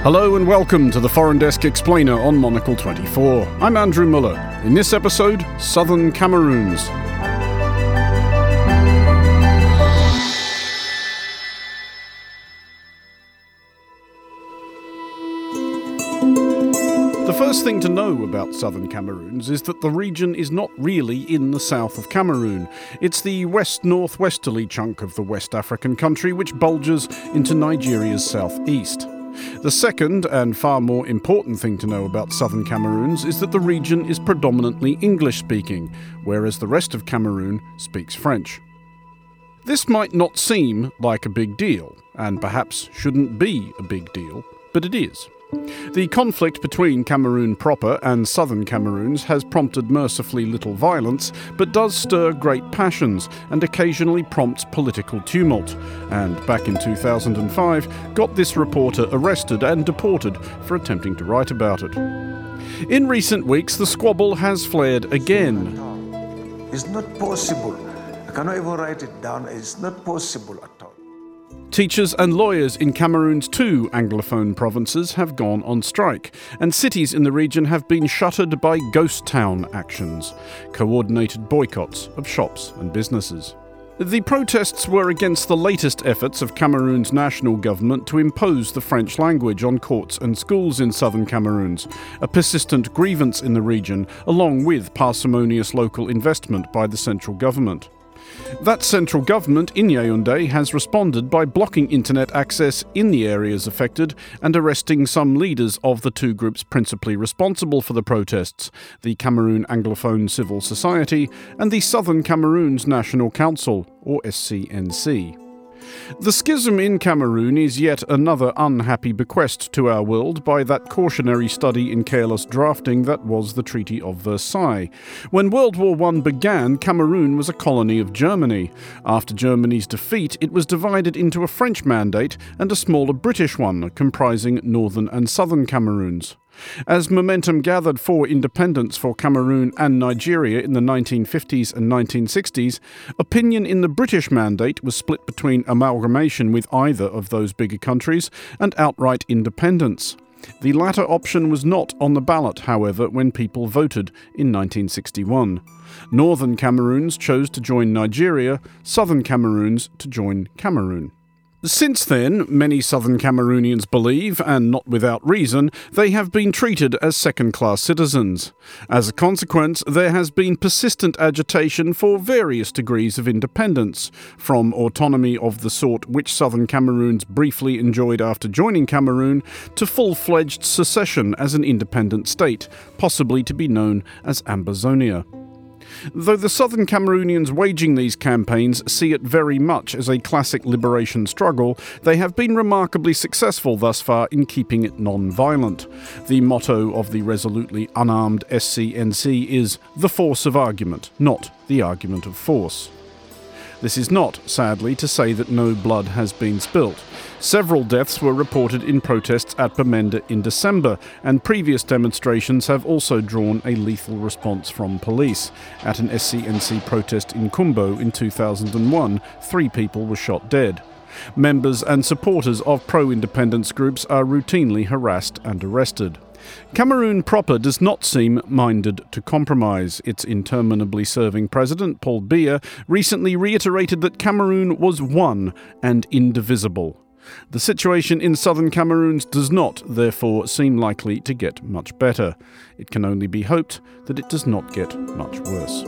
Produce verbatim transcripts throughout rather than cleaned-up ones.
Hello and welcome to the Foreign Desk Explainer on Monocle twenty-four. I'm Andrew Muller. In this episode, Southern Cameroons. The first thing to know about Southern Cameroons is that the region is not really in the south of Cameroon. It's the west-northwesterly chunk of the West African country which bulges into Nigeria's southeast. The second, and far more important thing to know about Southern Cameroons is that the region is predominantly English-speaking, whereas the rest of Cameroon speaks French. This might not seem like a big deal, and perhaps shouldn't be a big deal, but it is. The conflict between Cameroon proper and Southern Cameroons has prompted mercifully little violence, but does stir great passions and occasionally prompts political tumult, and back in two thousand five got this reporter arrested and deported for attempting to write about it. In recent weeks, the squabble has flared again. It's not possible. I cannot even write it down. It's not possible at all. Teachers and lawyers in Cameroon's two Anglophone provinces have gone on strike, and cities in the region have been shuttered by ghost town actions, coordinated boycotts of shops and businesses. The protests were against the latest efforts of Cameroon's national government to impose the French language on courts and schools in southern Cameroons, a persistent grievance in the region, along with parsimonious local investment by the central government. That central government in Yaoundé has responded by blocking internet access in the areas affected and arresting some leaders of the two groups principally responsible for the protests, the Cameroon Anglophone Civil Society and the Southern Cameroons National Council, or S C N C. The schism in Cameroon is yet another unhappy bequest to our world by that cautionary study in careless drafting that was the Treaty of Versailles. When World War One began, Cameroon was a colony of Germany. After Germany's defeat, it was divided into a French mandate and a smaller British one, comprising northern and southern Cameroons. As momentum gathered for independence for Cameroon and Nigeria in the nineteen fifties and nineteen sixties, opinion in the British mandate was split between amalgamation with either of those bigger countries and outright independence. The latter option was not on the ballot, however, when people voted in nineteen sixty-one. Northern Cameroons chose to join Nigeria, Southern Cameroons to join Cameroon. Since then, many Southern Cameroonians believe, and not without reason, they have been treated as second-class citizens. As a consequence, there has been persistent agitation for various degrees of independence, from autonomy of the sort which Southern Cameroons briefly enjoyed after joining Cameroon, to full-fledged secession as an independent state, possibly to be known as Ambazonia. Though the Southern Cameroonians waging these campaigns see it very much as a classic liberation struggle, they have been remarkably successful thus far in keeping it non-violent. The motto of the resolutely unarmed S C N C is the force of argument, not the argument of force. This is not, sadly, to say that no blood has been spilt. Several deaths were reported in protests at Bamenda in December, and previous demonstrations have also drawn a lethal response from police. At an S C N C protest in Kumbo in two thousand one, three people were shot dead. Members and supporters of pro-independence groups are routinely harassed and arrested. Cameroon proper does not seem minded to compromise. Its interminably serving president, Paul Biya, recently reiterated that Cameroon was one and indivisible. The situation in southern Cameroons does not, therefore, seem likely to get much better. It can only be hoped that it does not get much worse.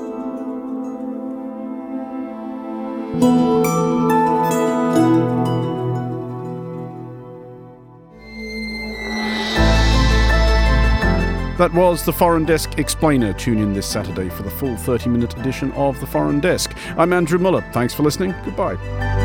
That was the Foreign Desk Explainer. Tune in this Saturday for the full thirty-minute edition of the Foreign Desk. I'm Andrew Muller. Thanks for listening. Goodbye.